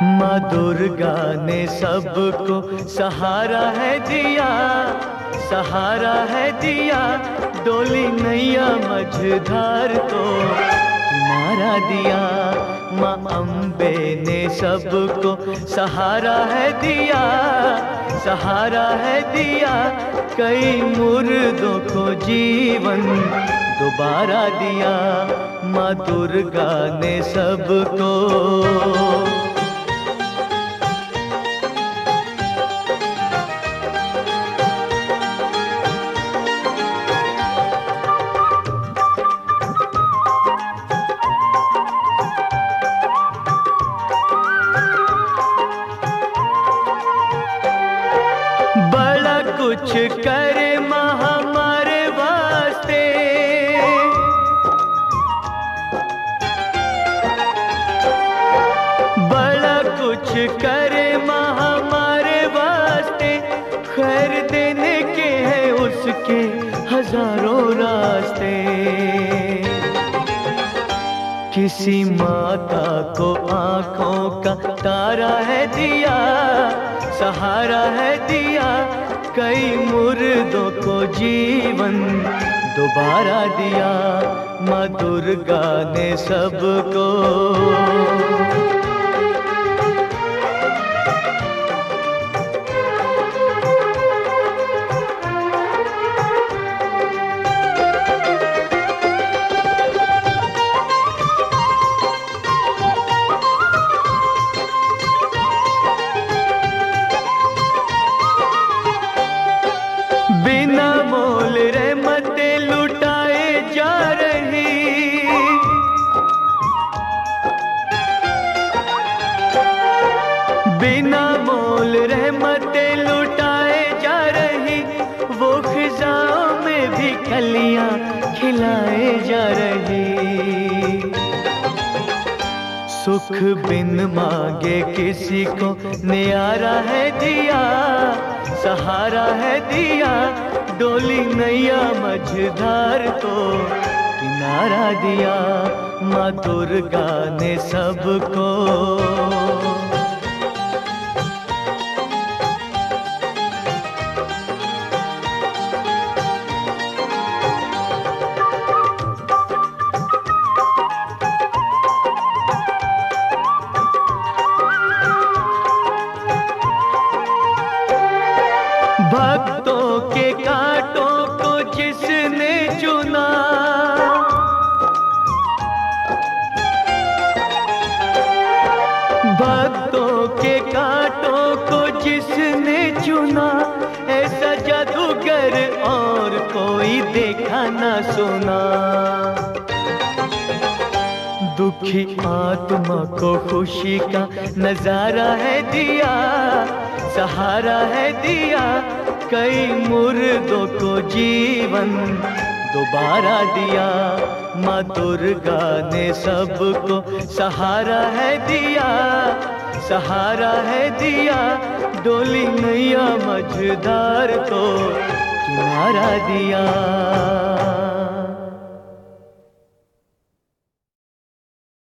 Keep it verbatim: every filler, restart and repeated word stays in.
माँ दुर्गा ने सबको सहारा है दिया, सहारा है दिया। डोली नैया मझधार को किनारा दिया। माँ अम्बे ने सबको सहारा है दिया, सहारा है दिया। कई मुर्दों को जीवन दोबारा दिया। माँ दुर्गा ने सबको बड़ा कुछ करे माँ हमारे वास्ते। बड़ा कुछ करे माँ हमारे वास्ते। खैर देने के हैं उसके हजारों रास्ते। किसी माता को आंखों का तारा है दिया, सहारा है दिया। कई मुर्दों को जीवन दोबारा दिया। माँ दुर्गा ने सबको बिना मोल रहमतें लुटाए जा रही। बिना मोल रहमतें लुटाए जा रही। वो खिजाओं में भी कलियां खिलाए जा रही। सुख बिन मांगे किसी को न्यारा है दिया, सहारा है दिया। डोली नैया मझधार को किनारा दिया। माँ दुर्गा ने सबको भक्तों के कांटों को जिसने चुना। भक्तों के कांटों को जिसने चुना। ऐसा जादूगर और कोई देखा ना सुना। दुखी आत्मा को खुशी का नजारा है दिया, सहारा है दिया। कई मुर्दों को जीवन दोबारा दिया। माँ दुर्गा ने सबको सहारा है दिया, सहारा है दिया। डोली नैया मझधार को किनारा दिया।